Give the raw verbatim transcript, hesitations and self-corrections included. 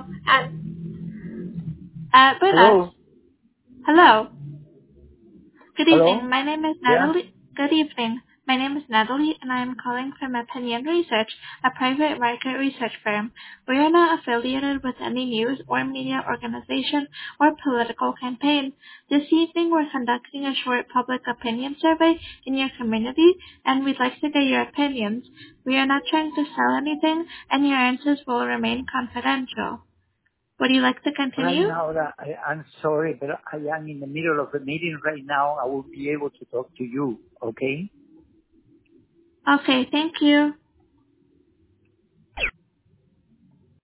And, uh, buenas. Hello? Hello. Good evening. Hello? My name is Yeah? Natalie. Good evening. My name is Natalie, and I am calling from Opinion Research, a private market research firm. We are not affiliated with any news or media organization or political campaign. This evening, we're conducting a short public opinion survey in your community, and we'd like to get your opinions. We are not trying to sell anything, and your answers will remain confidential. Would you like to Right continue? now, that I, I'm sorry, but I am in the middle of a meeting right now. I will be able to talk to you, okay? Okay, thank you.